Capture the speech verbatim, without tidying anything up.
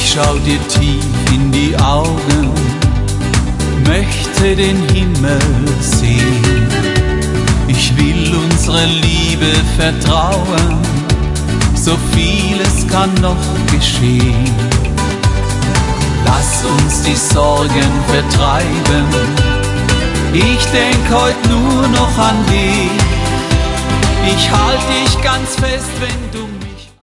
Ich schau dir tief in die Augen, möchte den Himmel sehen. Ich will unsere Liebe vertrauen, so vieles kann noch geschehen. Lass uns die Sorgen vertreiben, ich denk heut nur noch an dich. Ich halt dich ganz fest, wenn